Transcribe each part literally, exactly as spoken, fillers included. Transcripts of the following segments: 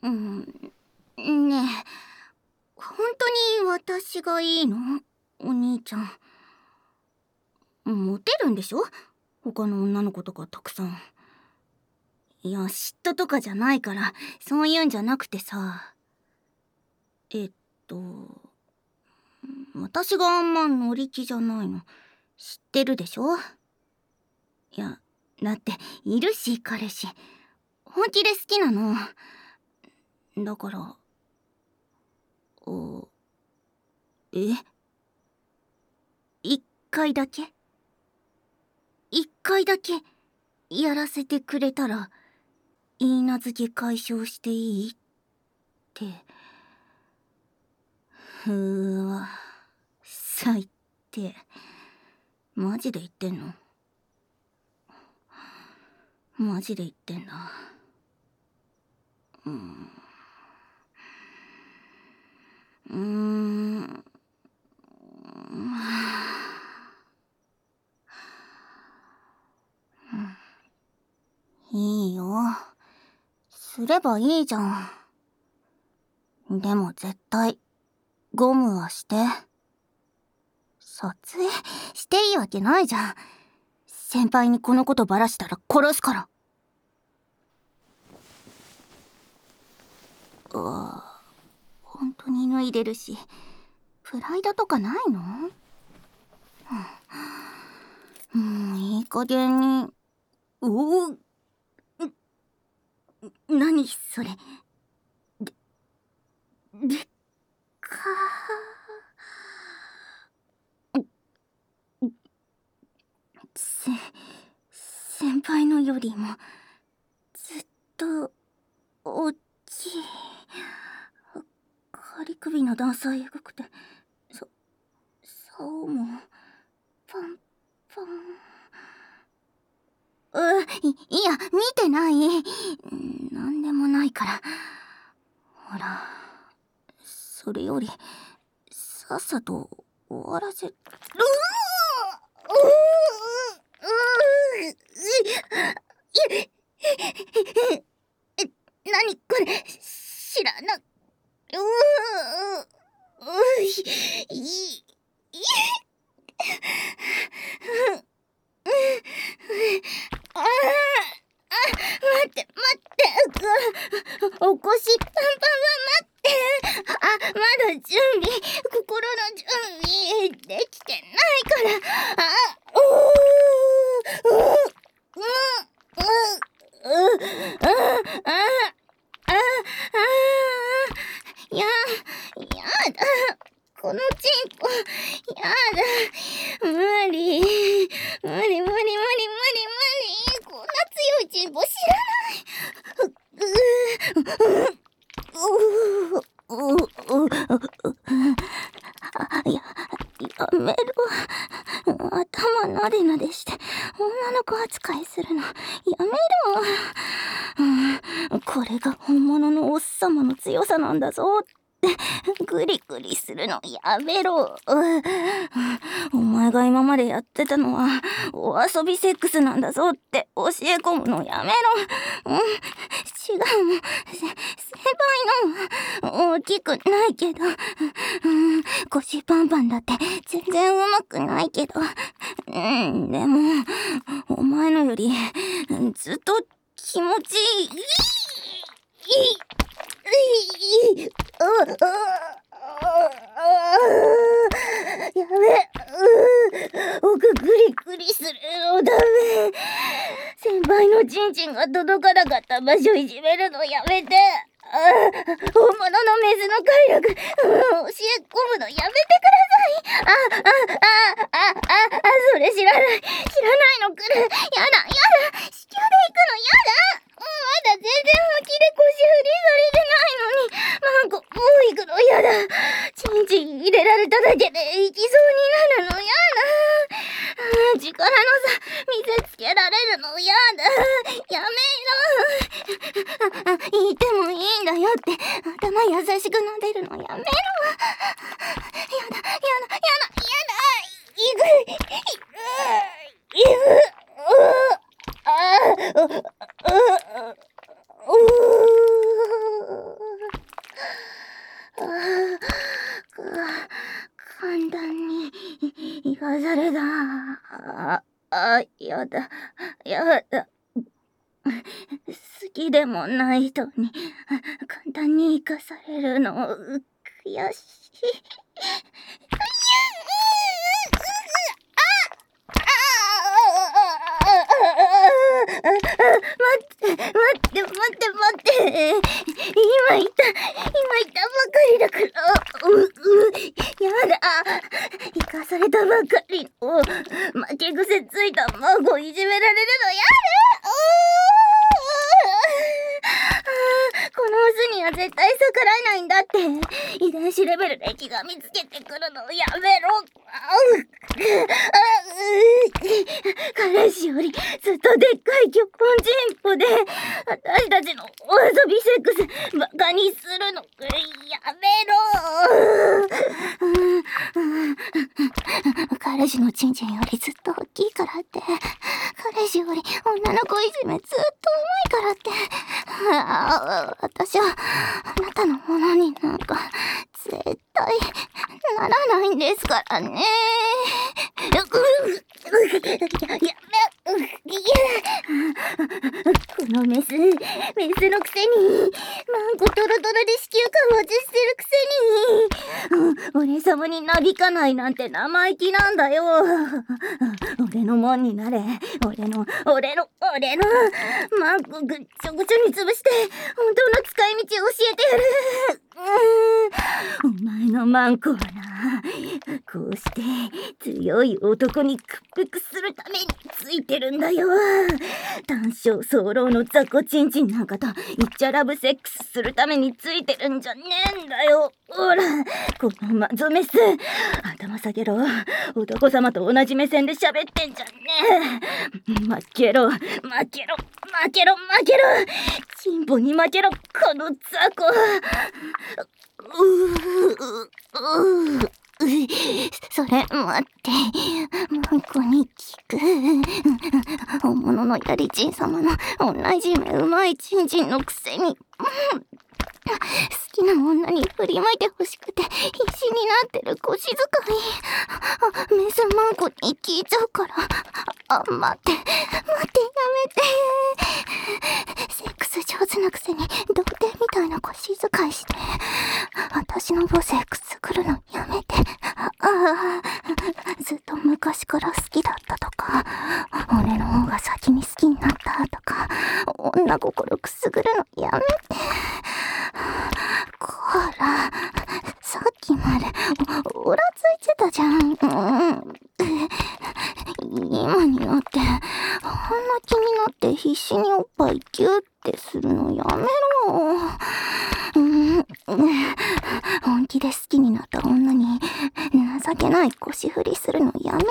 うん、ねえ、本当に私がいいの？お兄ちゃん。モテるんでしょ？他の女の子とかたくさん。いや、嫉妬とかじゃないから、そういうんじゃなくてさ。えっと、私があんま乗り気じゃないの知ってるでしょ？いや、だっているし、彼氏。本気で好きなの。だから、お、え？一回だけ一回だけやらせてくれたら、許嫁解消していいって。うーわ、最低。マジで言ってんの？マジで言ってんだ。うーん。うーん。いいよ。すればいいじゃん。でも絶対、ゴムはして。撮影していいわけないじゃん。先輩にこのことバラしたら殺すから。うわ、本当に脱いでるし、プライドとかないの？もういい加減に。おお、何それ。で、でっかー。せ、先輩のよりもずっと大きい。仮首の段差えぐくて、さ、竿もパンパン。う、い、いや、見てない。なんでもないから。ほら、それより、さっさと終わらせる。うなにこれ、知らな。ううういいいああ、待って待って、お腰パンパンは待って。あ、まだ準備、心の準備できてないから。あ、うーうーうーうーうーああああや、やだ、このチンコやだ、無理無理無理無理無理無理、こんな強いチンポ知らない。うううううあ、や、やめろ。頭なでなでして女の子扱いするのやめろ。うん、これが本物のおっさまの強さなんだぞってグリグリするのやめろ。お前が今までやってたのはお遊びセックスなんだぞって教え込むのやめろ。うん、違うもん。せ、先輩の大きくないけど、うん、腰パンパンだって全然うまくないけど、うん、でもお前のよりずっと気持ちいい。いいいいいいああやべ、奥グリグリするのダメ。先輩のチンチンが届かなかった場所いじめるのやめて。あ、本物のメスの快楽、うん、教え込むのやめてください。あ、あ、あ、あ、あ、あ、それ知らない。知らないの来る。やだ、やだ。子宮で行くのやだ。うん、まだ全然本気で腰振りされてないのに。マンコ、もう行くのやだ。チンチン入れられただけで行きそうになるのやだ。うん、力の差見せつけられるのやだ。やめろ。あ、言ってもいいんだよって頭優しく撫でるのやめろ。やだやだやだやだいぐいいぐいぐああうううう生かされた。あ、あ、やだ、やだ。好きでもない人に簡単に生かされるの悔しい。待って待って待って待って、今言った今言ったばかりだから、ううやだ、生かされたばかりの負け癖ついた孫いじめられるのやだ。このオスには絶対逆らえないんだって、遺伝子レベルで気が見つけてくるのやめろ。彼氏よりずっとでっかい巨根人歩で私たちのお遊びセックスバカにするのやめろ。彼氏のチンチンよりずっと大きいからって、彼氏より女の子いじめずっとうまいからって、あ私はあなたのものになんか絶対ならないんですからね。ややめこのメスメスのくせにマンコトロトロで子宮感落ちしてるくせに、うん、俺様になびかないなんて生意気なんだよ。俺のもんになれ。俺の俺の俺のマンコぐっちょぐちょに潰して本当の使い道を教えてやる。お前のマンコはな、こうして強い男に屈服するためについてるんだよ。単勝早漏の雑魚チンチンなんかとイッチャラブセックスするためについてるんじゃねえんだよ。ほらこのマゾメス、頭下げろ。男様と同じ目線で喋ってんじゃねえ。負けろ負けろ負けろ負けろ、チンポに負けろこの雑魚。ううううそれ待って、マンコに聞く。本物のやりちん様の同じ目うまいちんちんのくせに、好きな女に振りまいてほしくて必死になってる腰使い、メスマンコに聞いちゃうから。あ、待って待って、やめて。セックス上手なくせに童貞みたいな腰使いして私の母性くすぐるのやめて。ああ、ずっと昔から好きだったとか、俺の方が先に好きになったとか、女心くすぐるのやめて。こら、さっきまでオラついてたじゃん。うん今になってあんな気になって必死におっぱいギューってするのやめろ。うん、本気で好きになった女に情けない腰振りするのやめろ。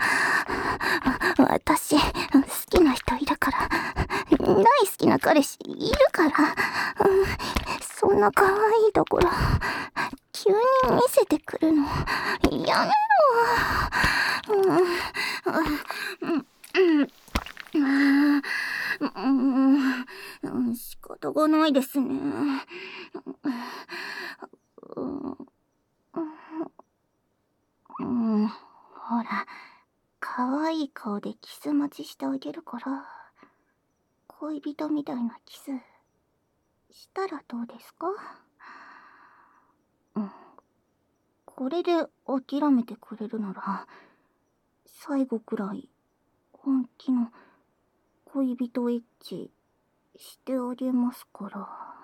私好きな人いるから、大好きな彼氏いるから、うん、そんな可愛いところ急に見せてくるのやめろ。うんうんうんうん、仕方がないですね。うんうん、ほら、可愛い顔でキス待ちしてあげるから、恋人みたいなキスしたらどうですか？うん、これで諦めてくれるなら、最後くらい本気の恋人エッチしてあげますから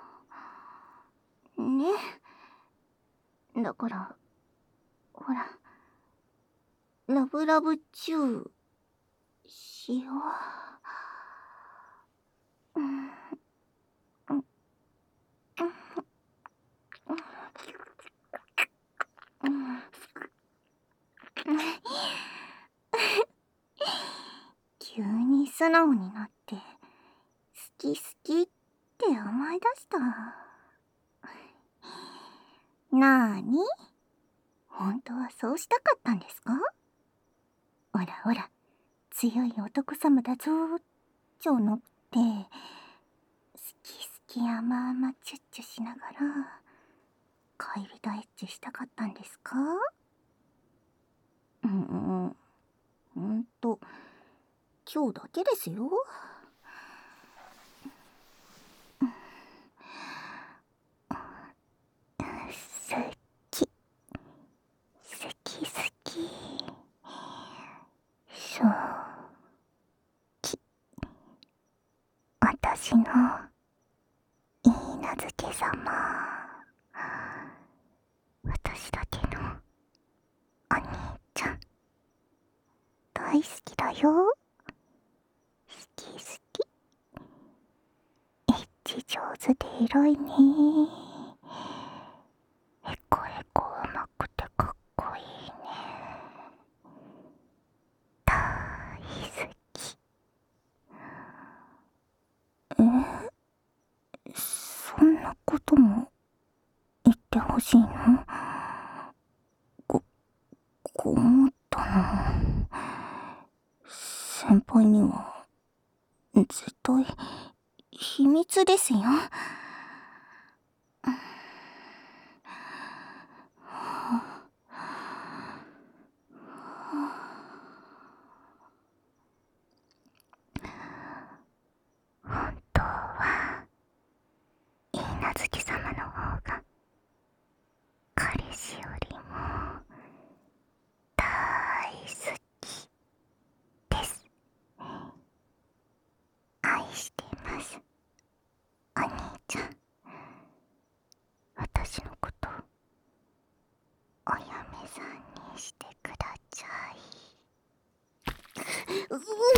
ね。だからほら、ラブラブチューしよう。うんうんうん急に素直になって好き好きって甘え出した。なーに？本当はそうしたかったんですか？ほらほら、強い男様だぞーちょのって、好き好き甘々チュッチュしながら恋人エッチしたかったんですか？ うん、ほんと今日だけですよ。好き、好き好き、そうき、私のいいなずけ様。私だけのお兄ちゃん大好きだよ。好き好き、エッチ上手で偉いね。へこへこうまくてかっこいいね。大好き。え、そんなことも言ってほしいの？ご、ごもったな。先輩には絶対秘密ですよ。本当は許嫁様の方が彼氏よりも大好きです。愛しています、お兄ちゃん。私のことお嫁さんにしてください。うう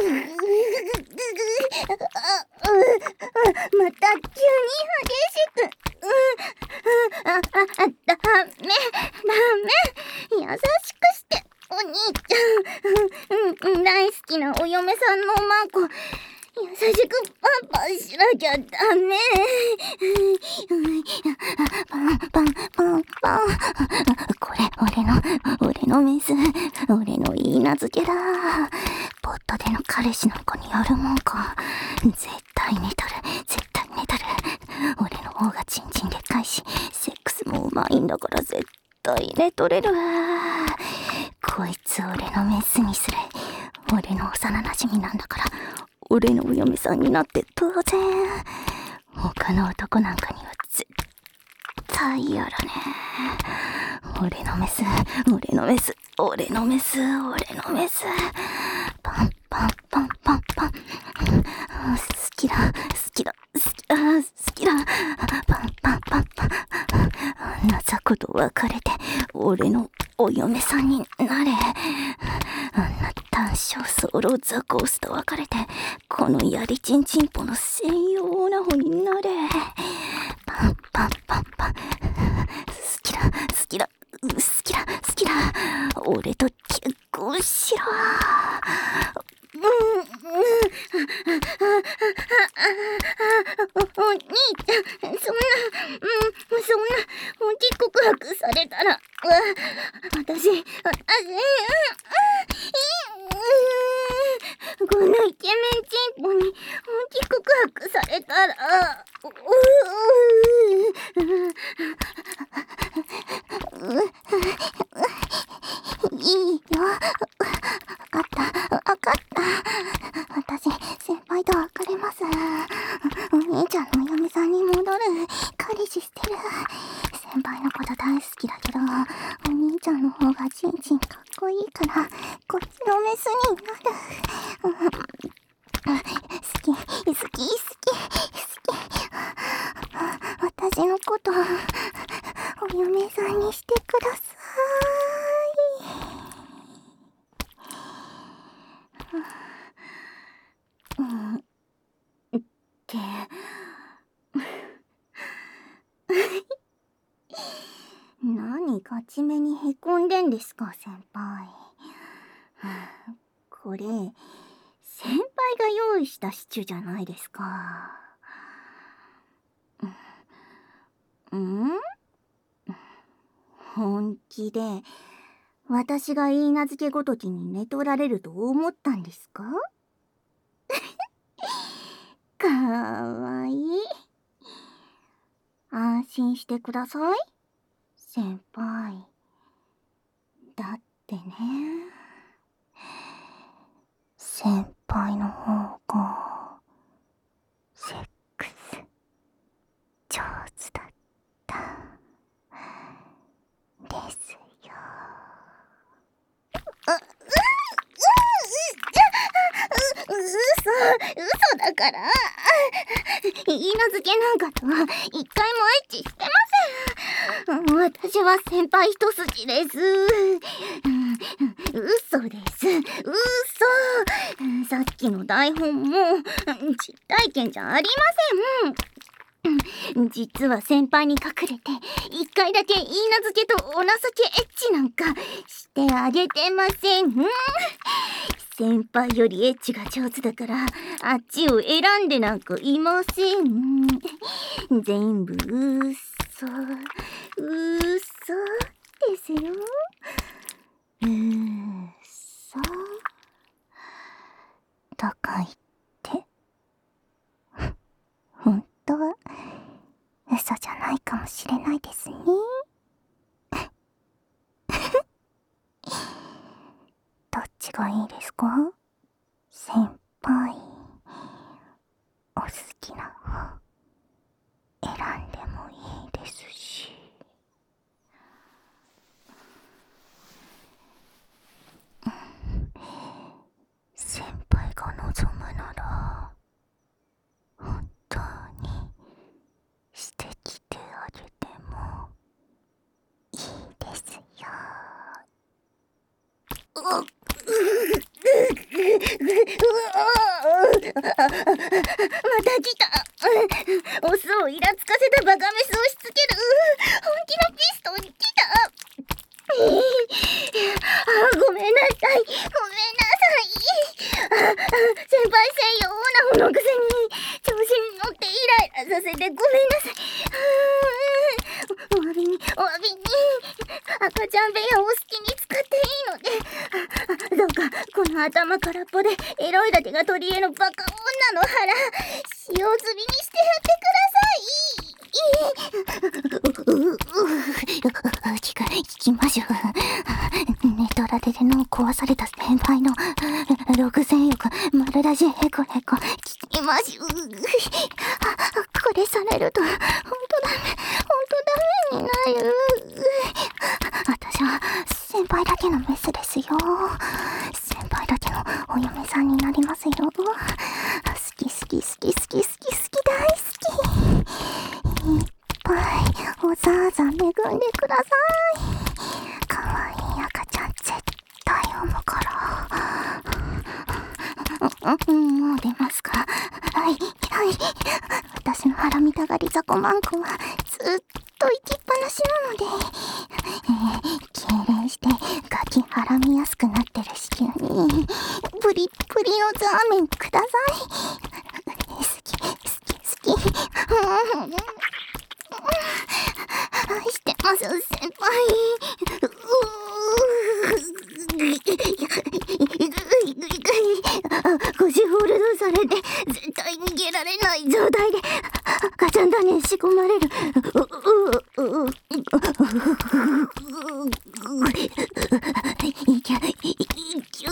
また急に激しく。あ、あ、あ、ダメ、ダメ。優しくしてお兄ちゃん。うん、大好きなお嫁さんのマコ優しくパンパンしなきゃダメ。パンパンパンパン。これ俺の俺のメス、俺のいい名付けだ。ポットでの彼氏の子によるもんか。絶対寝とる、絶対寝とる。俺の方がチンチンでっかいし、セックスもうまいんだから絶対寝とれるわ。こいつ俺のメスにする。俺の幼馴染なんだから俺のお嫁さんになって当然。他の男なんかには絶対やらねえ。俺のメス、俺のメス、俺のメス、俺のメス。パンパンパンパンパン。好きだ、好きだ、好きだ、好きだ。パンパンパンパン。あんな雑魚と別れて俺のお嫁さんになれ。あんな単勝ソロザコースと別れてこのやりちんちんぽの専用オナホになれ。パンパンパンパン。好きだ好きだ好きだ好きだ。俺と結婚しろ。うんうん。お兄ちゃん、そんな、うん、そんな本気告白されたら、私、私、このイケメンチンポに本気告白されたら、うういいよ。わかった、わかった。私、先輩と別れます。お兄ちゃんのお嫁さんに戻る。彼氏してる。先輩のこと大好きだけど、お兄ちゃんの方がチンチンかっこいいから、こっちのメスになる。好き、好き、好き、好き。私のこと、お嫁さんにしてください。うん、って何ガチめにへこんでんですか、先輩。これ先輩が用意したシチューじゃないですか。うん？本気で私がいい名付けごときに寝取られると思ったんですか？かわいい。安心してください、先輩。だっでね、先輩の方がセックス上手だったですよ。う、う、う、う、う、嘘、嘘だから。いいなずけなんかとは一回もエッチしてません。私は先輩一筋です。嘘です。嘘。さっきの台本も実体験じゃありません。実は先輩に隠れて一回だけいいなずけとお情けエッチなんかしてあげてません。先輩よりエッチが上手だからあっちを選んでなんかいません。全部嘘嘘ですよ。嘘とか言って本当は嘘じゃないかもしれないですね。どっちがいいですか？先輩お好きな方選んでもいいですし。先輩が望むなら本当にしてきてあげてもいいですよ。うっまた来た。オスをイラつかせたバカメスをしつける本気のピストン来た。あ、ごめんなさい、ごめんなさい。あ、あ、先輩専用オナホのくせに調子に乗ってイライラさせてごめんなさい。お詫びにお詫びに赤ちゃん部屋を好きに使っていいので、どうかこの頭空っぽでエロいだけが取り柄のバカ女の腹使用済みにしてやってください。聞きましょう。ネトラレでの壊された先輩の六千欲丸出しヘコヘコ聞きましょう。これされるとほんとダメほんとダメになる。私は先輩だけのメスですよ。先輩だけのお嫁さんになりますよ。好き好き好き好き好き好き大好き。いっぱいおざーざ恵んでください。かわいい赤ちゃん絶対産むから。うん、もう出ますか？はいはい。私の腹見たがり雑魚マンコはずっと行きっぱなしなので、えー、痙攣してガキ腹見やすくなってる子宮にプリップリのザーメンください。好き好き好き。うん愛してます先輩。腰ホールドされて絶対逃げられない状態で赤ちゃん種に仕込まれる。いきゃいきゅ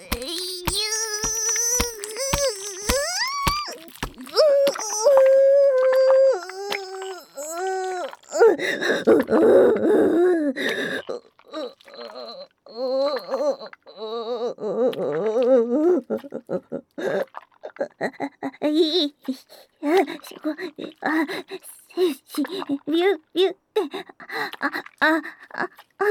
いいしごあせしびゅびゅってあああああ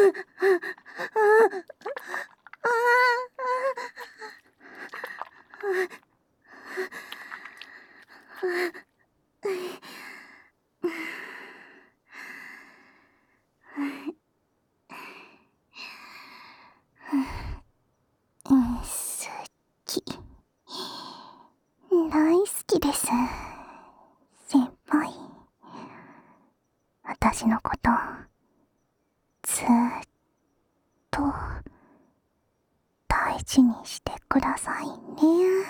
大好きです。先輩。私のことずーっと大事にしてくださいね。